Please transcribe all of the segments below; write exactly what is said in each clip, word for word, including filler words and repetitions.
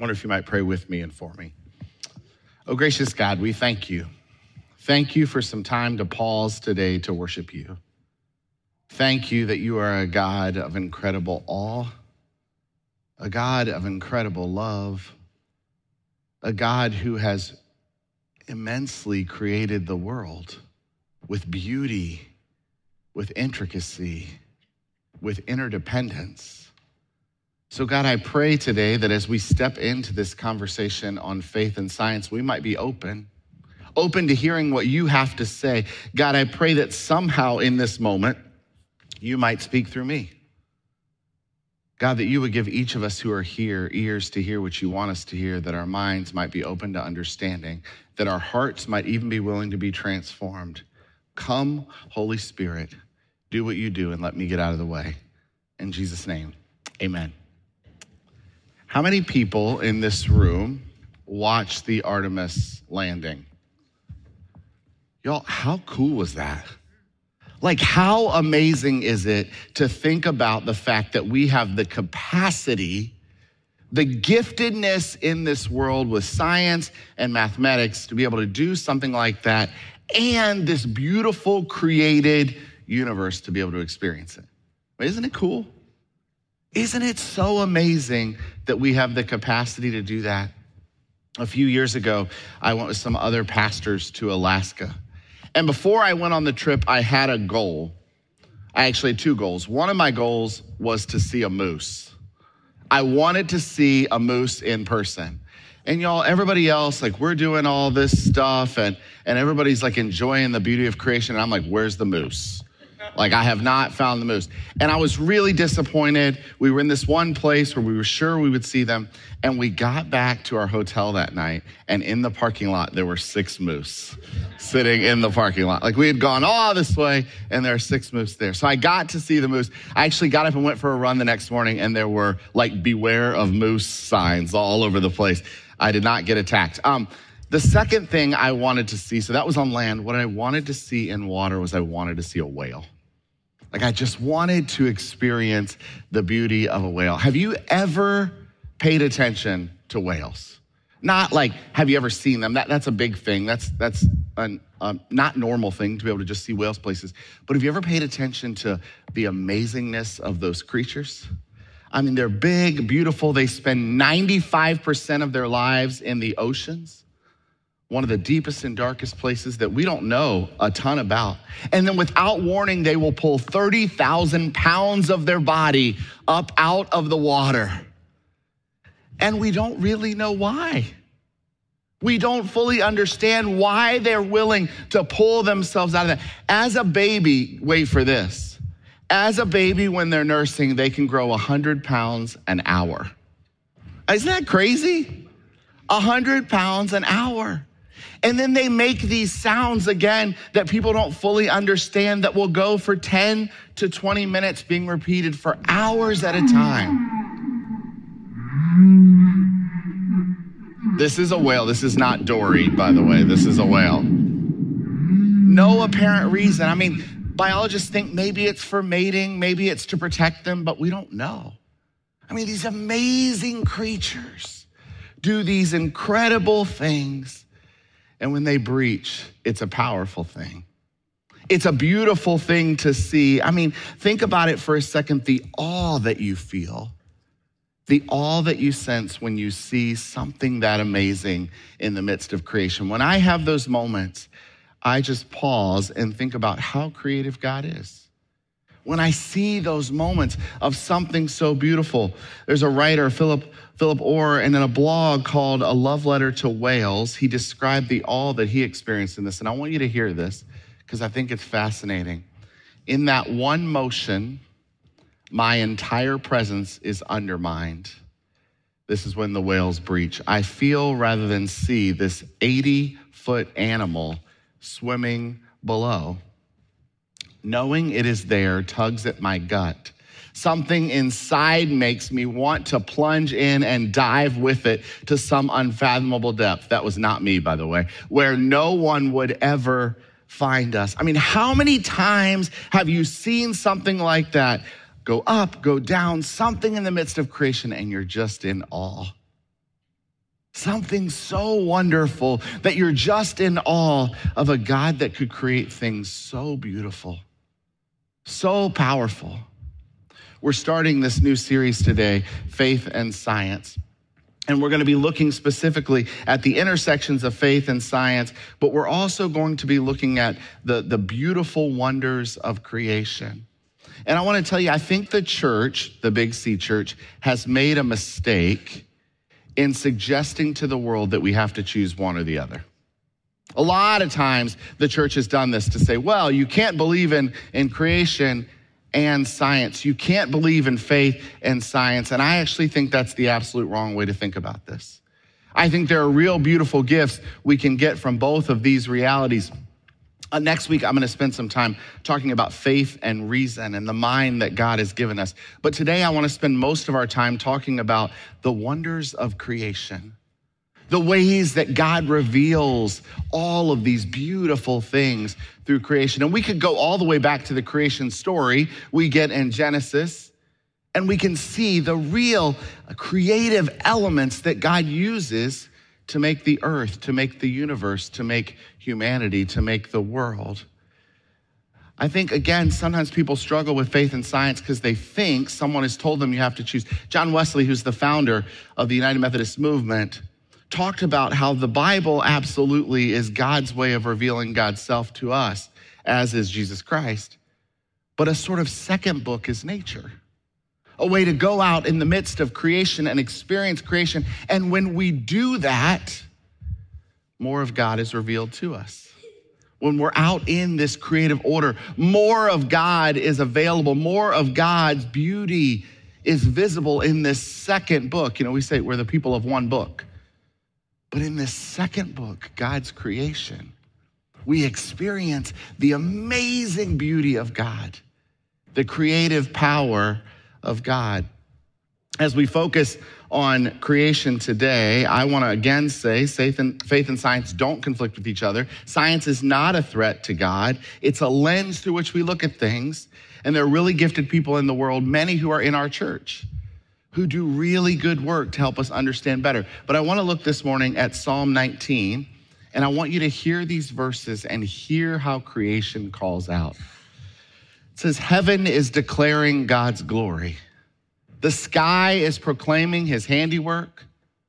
wonder if you might pray with me and for me. Oh, gracious God, we thank you. Thank you for some time to pause today to worship you. Thank you that you are a God of incredible awe, a God of incredible love, a God who has immensely created the world with beauty, with intricacy, with interdependence. So God, I pray today that as we step into this conversation on faith and science, we might be open, open to hearing what you have to say. God, I pray that somehow in this moment, you might speak through me. God, that you would give each of us who are here ears to hear what you want us to hear, that our minds might be open to understanding, that our hearts might even be willing to be transformed. Come, Holy Spirit, do what you do and let me get out of the way. In Jesus' name, amen. How many people in this room watched the Artemis landing? Y'all, how cool was that? Like, how amazing is it to think about the fact that we have the capacity, the giftedness in this world with science and mathematics to be able to do something like that, and this beautiful created universe to be able to experience it. Isn't it cool? Isn't it so amazing that we have the capacity to do that? A few years ago, I went with some other pastors to Alaska. And before I went on the trip, I had a goal. I actually had two goals. One of my goals was to see a moose. I wanted to see a moose in person. And y'all, everybody else, like we're doing all this stuff and, and everybody's like enjoying the beauty of creation. And I'm like, where's the moose? Like I have not found the moose. And I was really disappointed. We were in this one place where we were sure we would see them. And we got back to our hotel that night. And in the parking lot, there were six moose sitting in the parking lot. Like we had gone all this way and there are six moose there. So I got to see the moose. I actually got up and went for a run the next morning and there were like beware of moose signs all over the place. I did not get attacked. Um, the second thing I wanted to see, so that was on land. What I wanted to see in water was I wanted to see a whale. Like I just wanted to experience the beauty of a whale. Have you ever paid attention to whales? Not like, have you ever seen them? That, that's a big thing. That's that's a um, not normal thing to be able to just see whales places. But have you ever paid attention to the amazingness of those creatures? I mean, they're big, beautiful. They spend ninety-five percent of their lives in the oceans. One of the deepest and darkest places that we don't know a ton about. And then without warning, they will pull thirty thousand pounds of their body up out of the water. And we don't really know why. We don't fully understand why they're willing to pull themselves out of that. As a baby, wait for this. As a baby, when they're nursing, they can grow one hundred pounds an hour. Isn't that crazy? one hundred pounds an hour. And then they make these sounds again that people don't fully understand that will go for ten to twenty minutes being repeated for hours at a time. This is a whale. This is not Dory, by the way. This is a whale. No apparent reason. I mean, biologists think maybe it's for mating, maybe it's to protect them, but we don't know. I mean, these amazing creatures do these incredible things. And when they breach, it's a powerful thing. It's a beautiful thing to see. I mean, think about it for a second, the awe that you feel, the awe that you sense when you see something that amazing in the midst of creation. When I have those moments, I just pause and think about how creative God is. When I see those moments of something so beautiful, there's a writer, Philip Philip Orr, and in a blog called A Love Letter to Whales, he described the awe that he experienced in this. And I want you to hear this because I think it's fascinating. In that one motion, my entire presence is undermined. This is when the whales breach. I feel rather than see this eighty-foot animal swimming below. Knowing it is there tugs at my gut. Something inside makes me want to plunge in and dive with it to some unfathomable depth. That was not me, by the way, where no one would ever find us. I mean, how many times have you seen something like that go up, go down, something in the midst of creation, and you're just in awe? Something so wonderful that you're just in awe of a God that could create things so beautiful, so powerful. We're starting this new series today, Faith and Science. And we're going to be looking specifically at the intersections of faith and science, but we're also going to be looking at the, the beautiful wonders of creation. And I want to tell you, I think the church, the Big C Church, has made a mistake in suggesting to the world that we have to choose one or the other. A lot of times the church has done this to say, well, you can't believe in, in creation and science. You can't believe in faith and science. And I actually think that's the absolute wrong way to think about this. I think there are real beautiful gifts we can get from both of these realities. Uh, next week, I'm going to spend some time talking about faith and reason and the mind that God has given us. But today, I want to spend most of our time talking about the wonders of creation, the ways that God reveals all of these beautiful things through creation. And we could go all the way back to the creation story we get in Genesis, and we can see the real creative elements that God uses to make the earth, to make the universe, to make humanity, to make the world. I think, again, sometimes people struggle with faith and science because they think someone has told them you have to choose. John Wesley, who's the founder of the United Methodist Movement, talked about how the Bible absolutely is God's way of revealing God's self to us, as is Jesus Christ. But a sort of second book is nature, a way to go out in the midst of creation and experience creation. And when we do that, more of God is revealed to us. When we're out in this creative order, more of God is available. More of God's beauty is visible in this second book. You know, we say we're the people of one book. But in this second book, God's creation, we experience the amazing beauty of God, the creative power of God. As we focus on creation today, I want to again say faith and, faith and science don't conflict with each other. Science is not a threat to God. It's a lens through which we look at things. And there are really gifted people in the world, many who are in our church, who do really good work to help us understand better. But I want to look this morning at Psalm nineteen, and I want you to hear these verses and hear how creation calls out. It says, heaven is declaring God's glory. The sky is proclaiming his handiwork.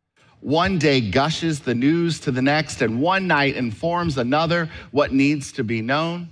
One day gushes the news to the next, and one night informs another what needs to be known.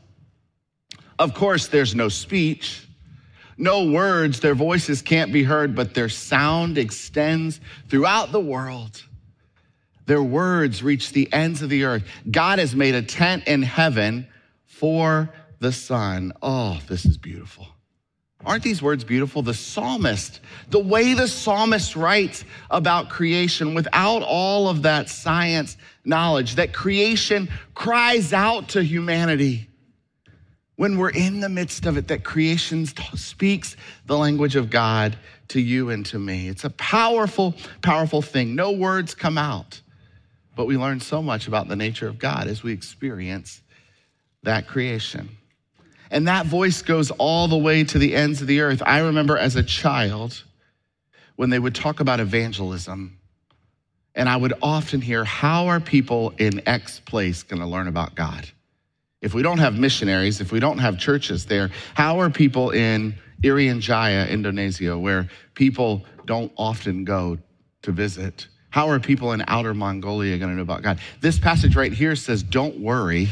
Of course, there's no speech. No words, their voices can't be heard, but their sound extends throughout the world. Their words reach the ends of the earth. God has made a tent in heaven for the sun. Oh, this is beautiful. Aren't these words beautiful? The psalmist, the way the psalmist writes about creation without all of that science knowledge, that creation cries out to humanity. When we're in the midst of it, that creation speaks the language of God to you and to me. It's a powerful, powerful thing. No words come out, but we learn so much about the nature of God as we experience that creation. And that voice goes all the way to the ends of the earth. I remember as a child, when they would talk about evangelism, and I would often hear, how are people in X place gonna learn about God? If we don't have missionaries, if we don't have churches there, how are people in Irian Jaya, Indonesia, where people don't often go to visit? How are people in outer Mongolia going to know about God? This passage right here says, don't worry,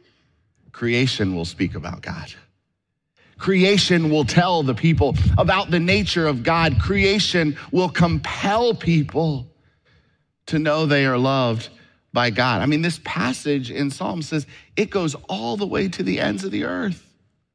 creation will speak about God. Creation will tell the people about the nature of God. Creation will compel people to know they are loved by God. I mean, this passage in Psalm says it goes all the way to the ends of the earth.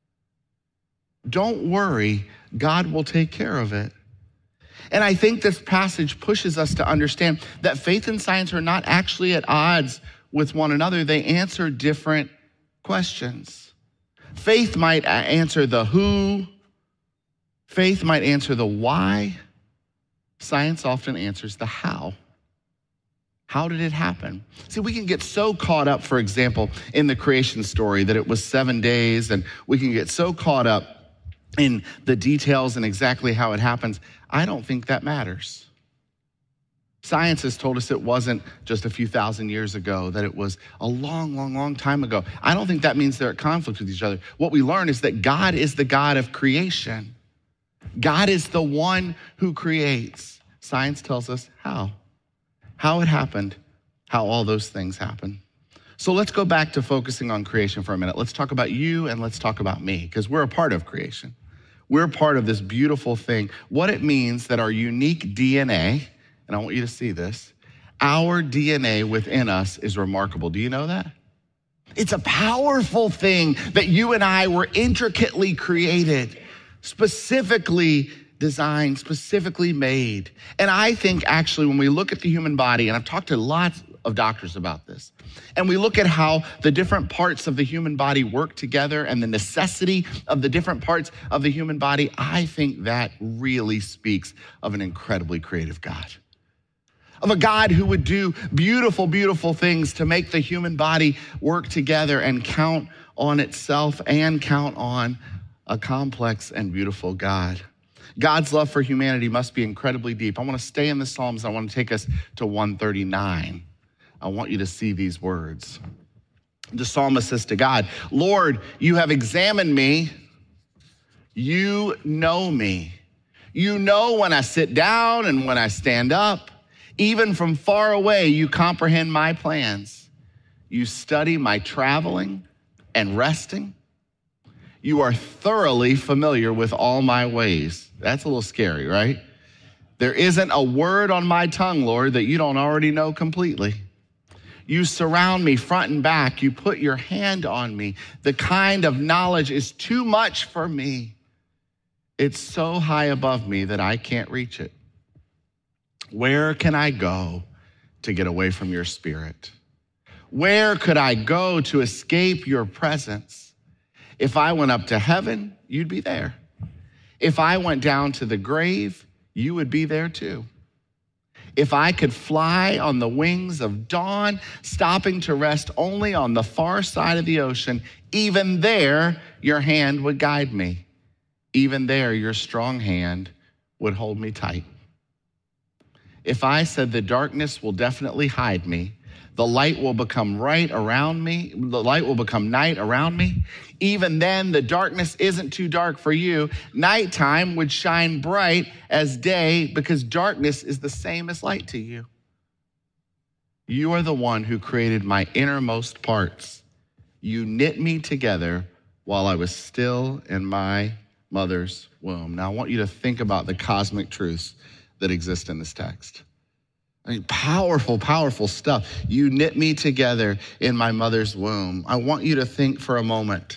Don't worry, God will take care of it. And I think this passage pushes us to understand that faith and science are not actually at odds with one another. They answer different questions. Faith might answer the who. Faith might answer the why. Science often answers the how. How did it happen? See, we can get so caught up, for example, in the creation story that it was seven days, and we can get so caught up in the details and exactly how it happens. I don't think that matters. Science has told us it wasn't just a few thousand years ago, that it was a long, long, long time ago. I don't think that means they're at conflict with each other. What we learn is that God is the God of creation. God is the one who creates. Science tells us how. How it happened, how all those things happen. So let's go back to focusing on creation for a minute. Let's talk about you and let's talk about me, because we're a part of creation. We're part of this beautiful thing. What it means that our unique D N A, and I want you to see this, our D N A within us is remarkable. Do you know that? It's a powerful thing that you and I were intricately created, specifically designed, specifically made. And I think actually when we look at the human body, and I've talked to lots of doctors about this, and we look at how the different parts of the human body work together and the necessity of the different parts of the human body, I think that really speaks of an incredibly creative God. Of a God who would do beautiful, beautiful things to make the human body work together and count on itself and count on a complex and beautiful God. God's love for humanity must be incredibly deep. I want to stay in the Psalms. I want to take us to one thirty-nine. I want you to see these words. The psalmist says to God, Lord, you have examined me. You know me. You know when I sit down and when I stand up. Even from far away, you comprehend my plans. You study my traveling and resting. You are thoroughly familiar with all my ways. That's a little scary, right? There isn't a word on my tongue, Lord, that you don't already know completely. You surround me front and back. You put your hand on me. The kind of knowledge is too much for me. It's so high above me that I can't reach it. Where can I go to get away from your spirit? Where could I go to escape your presence? If I went up to heaven, you'd be there. If I went down to the grave, you would be there too. If I could fly on the wings of dawn, stopping to rest only on the far side of the ocean, even there, your hand would guide me. Even there, your strong hand would hold me tight. If I said the darkness will definitely hide me, the light will become right around me, the light will become night around me, even then the darkness isn't too dark for you. Nighttime would shine bright as day because darkness is the same as light to you. You are the one who created my innermost parts. You knit me together while I was still in my mother's womb. Now I want you to think about the cosmic truths that exist in this text. I mean, powerful, powerful stuff. You knit me together in my mother's womb. I want you to think for a moment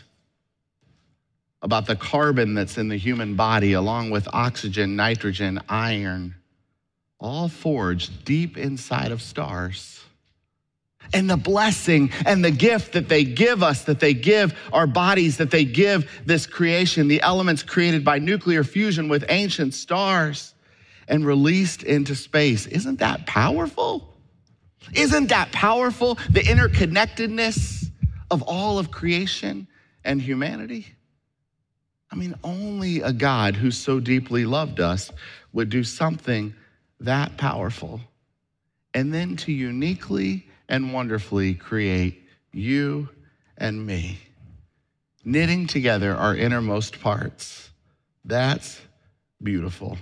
about the carbon that's in the human body, along with oxygen, nitrogen, iron, all forged deep inside of stars. And the blessing and the gift that they give us, that they give our bodies, that they give this creation, the elements created by nuclear fusion with ancient stars and released into space. Isn't that powerful? Isn't that powerful? The interconnectedness of all of creation and humanity. I mean, only a God who so deeply loved us would do something that powerful. And then to uniquely and wonderfully create you and me, knitting together our innermost parts. That's beautiful.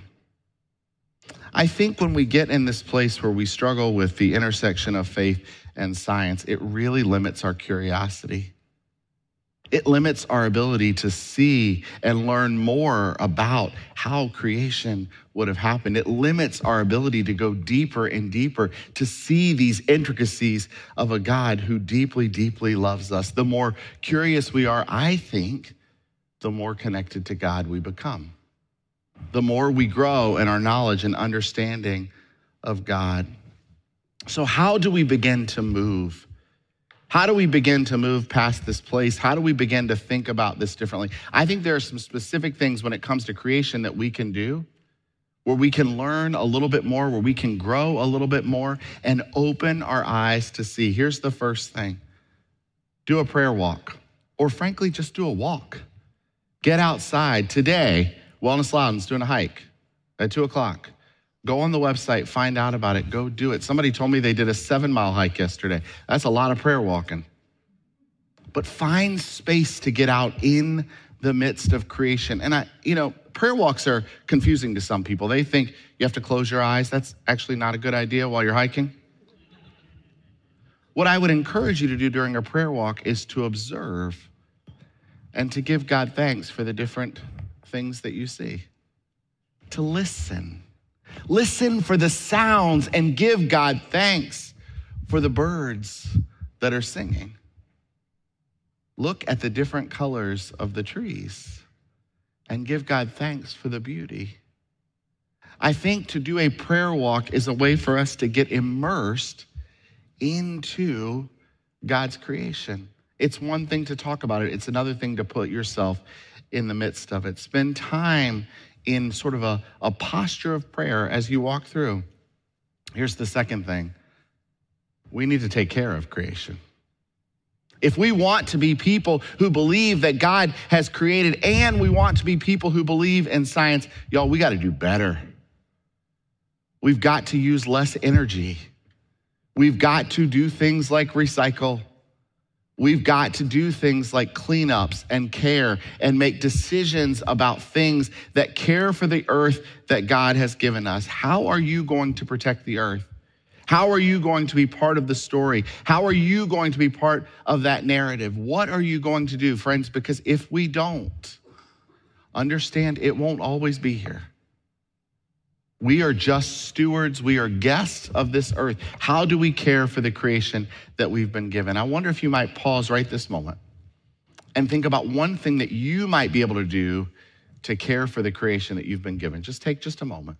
I think when we get in this place where we struggle with the intersection of faith and science, it really limits our curiosity. It limits our ability to see and learn more about how creation would have happened. It limits our ability to go deeper and deeper, to see these intricacies of a God who deeply, deeply loves us. The more curious we are, I think, the more connected to God we become. The more we grow in our knowledge and understanding of God. So how do we begin to move? How do we begin to move past this place? How do we begin to think about this differently? I think there are some specific things when it comes to creation that we can do, where we can learn a little bit more, where we can grow a little bit more and open our eyes to see. Here's the first thing. Do a prayer walk, or frankly, just do a walk. Get outside. Today, Wellness Loudon's doing a hike at two o'clock. Go on the website, find out about it, go do it. Somebody told me they did a seven mile hike yesterday. That's a lot of prayer walking. But find space to get out in the midst of creation. And I, you know, prayer walks are confusing to some people. They think you have to close your eyes. That's actually not a good idea while you're hiking. What I would encourage you to do during a prayer walk is to observe and to give God thanks for the different things that you see. To listen. Listen for the sounds and give God thanks for the birds that are singing. Look at the different colors of the trees and give God thanks for the beauty. I think to do a prayer walk is a way for us to get immersed into God's creation. It's one thing to talk about it. It's another thing to put yourself in the midst of it. Spend time in sort of a, a posture of prayer as you walk through. Here's the second thing. We need to take care of creation. If we want to be people who believe that God has created and we want to be people who believe in science, y'all, we got to do better. We've got to use less energy. We've got to do things like recycle. We've got to do things like cleanups and care and make decisions about things that care for the earth that God has given us. How are you going to protect the earth? How are you going to be part of the story? How are you going to be part of that narrative? What are you going to do, friends? Because if we don't, understand it won't always be here. We are just stewards. We are guests of this earth. How do we care for the creation that we've been given? I wonder if you might pause right this moment and think about one thing that you might be able to do to care for the creation that you've been given. Just take just a moment.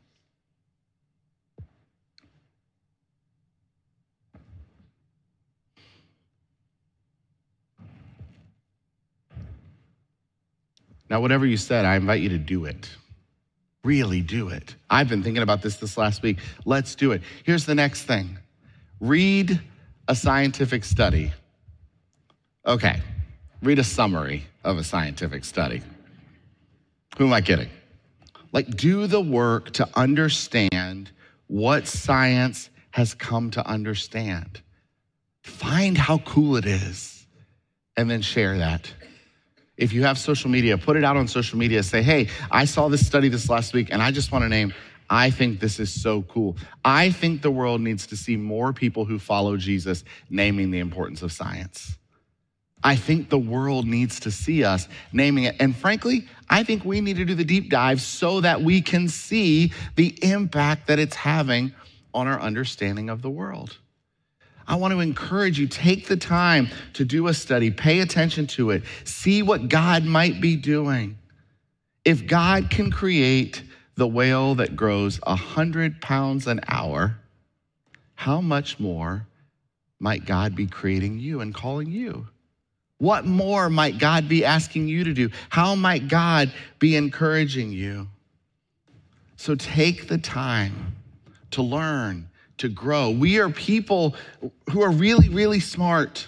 Now, whatever you said, I invite you to do it. Really do it. I've been thinking about this this last week. Let's do it. Here's the next thing. Read a scientific study. Okay, read a summary of a scientific study. Who am I kidding? Like, do the work to understand what science has come to understand. Find how cool it is, and then share that. If you have social media, put it out on social media. Say, hey, I saw this study this last week, and I just want to name, I think this is so cool. I think the world needs to see more people who follow Jesus naming the importance of science. I think the world needs to see us naming it. And frankly, I think we need to do the deep dive so that we can see the impact that it's having on our understanding of the world. I want to encourage you, take the time to do a study, pay attention to it, see what God might be doing. If God can create the whale that grows one hundred pounds an hour, how much more might God be creating you and calling you? What more might God be asking you to do? How might God be encouraging you? So take the time to learn, to grow. We are people who are really, really smart.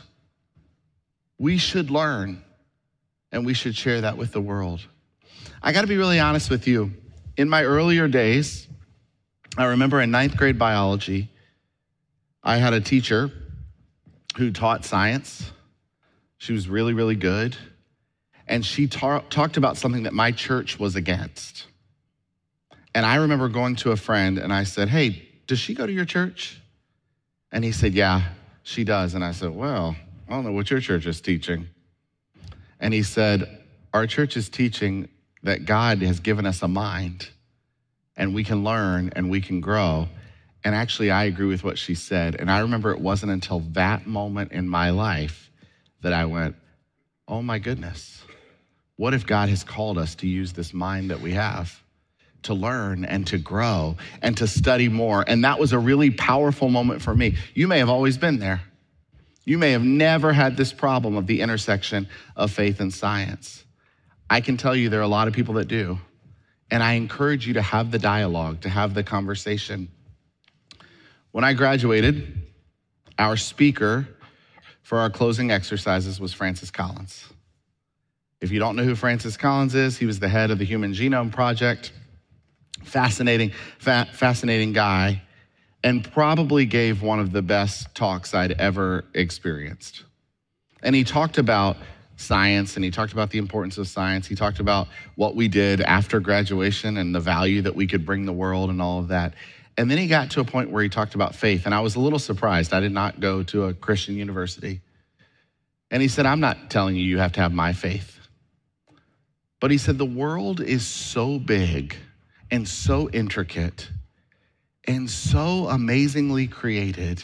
We should learn, and we should share that with the world. I got to be really honest with you. In my earlier days, I remember in ninth grade biology, I had a teacher who taught science. She was really, really good. And she ta- talked about something that my church was against. And I remember going to a friend and I said, hey, does she go to your church? And he said, yeah, she does. And I said, well, I don't know what your church is teaching. And he said, our church is teaching that God has given us a mind and we can learn and we can grow. And actually, I agree with what she said. And I remember it wasn't until that moment in my life that I went, oh my goodness, what if God has called us to use this mind that we have to learn and to grow and to study more? And that was a really powerful moment for me. You may have always been there. You may have never had this problem of the intersection of faith and science. I can tell you there are a lot of people that do. And I encourage you to have the dialogue, to have the conversation. When I graduated, our speaker for our closing exercises was Francis Collins. If you don't know who Francis Collins is, he was the head of the Human Genome Project, Fascinating, fa- fascinating guy, and probably gave one of the best talks I'd ever experienced. And he talked about science, and he talked about the importance of science. He talked about what we did after graduation and the value that we could bring the world and all of that. And then he got to a point where he talked about faith, and I was a little surprised. I did not go to a Christian university. And he said, I'm not telling you you have to have my faith. But he said, the world is so big and so intricate and so amazingly created.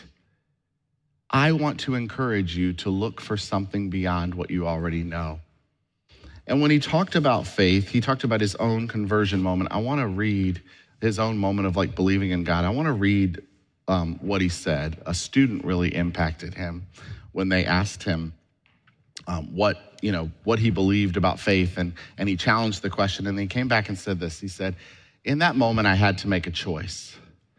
I want to encourage you to look for something beyond what you already know. And when he talked about faith, he talked about his own conversion moment. I want to read his own moment of like believing in God. I want to read um, what he said. A student really impacted him when they asked him um, what, you know, what he believed about faith. And, and he challenged the question, and then he came back and said this. He said, in that moment, I had to make a choice.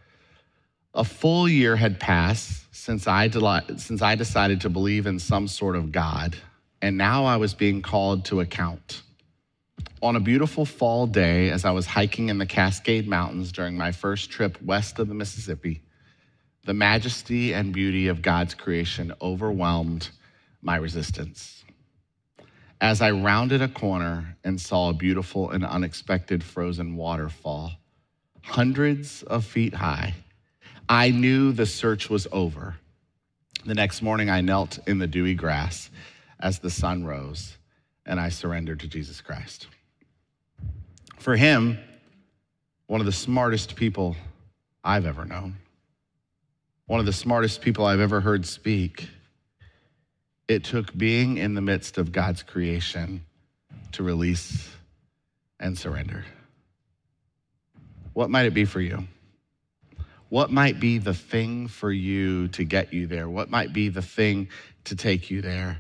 A full year had passed since I, de- since I decided to believe in some sort of God, and now I was being called to account. On a beautiful fall day, as I was hiking in the Cascade Mountains during my first trip west of the Mississippi, the majesty and beauty of God's creation overwhelmed my resistance. As I rounded a corner and saw a beautiful and unexpected frozen waterfall, hundreds of feet high, I knew the search was over. The next morning, I knelt in the dewy grass as the sun rose, and I surrendered to Jesus Christ. For him, one of the smartest people I've ever known, one of the smartest people I've ever heard speak, it took being in the midst of God's creation to release and surrender. What might it be for you? What might be the thing for you to get you there? What might be the thing to take you there?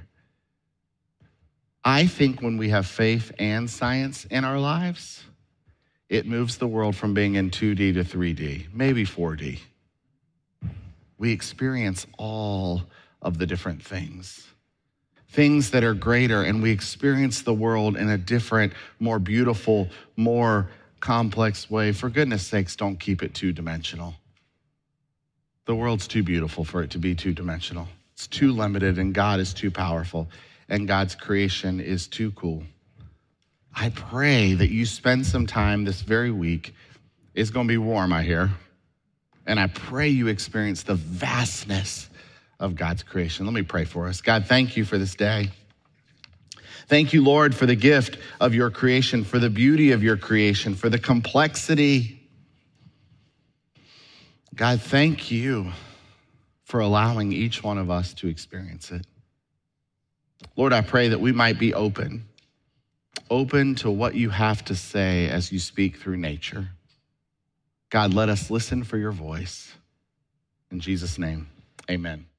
I think when we have faith and science in our lives, it moves the world from being in two D to three D, maybe four D. We experience all of the different things, things that are greater, and we experience the world in a different, more beautiful, more complex way. For goodness sakes, don't keep it two-dimensional. The world's too beautiful for it to be two-dimensional. It's too limited, and God is too powerful, and God's creation is too cool. I pray that you spend some time this very week. It's going to be warm, I hear. And I pray you experience the vastness of God's creation. Let me pray for us. God, thank you for this day. Thank you, Lord, for the gift of your creation, for the beauty of your creation, for the complexity. God, thank you for allowing each one of us to experience it. Lord, I pray that we might be open, open to what you have to say as you speak through nature. God, let us listen for your voice. In Jesus' name, amen.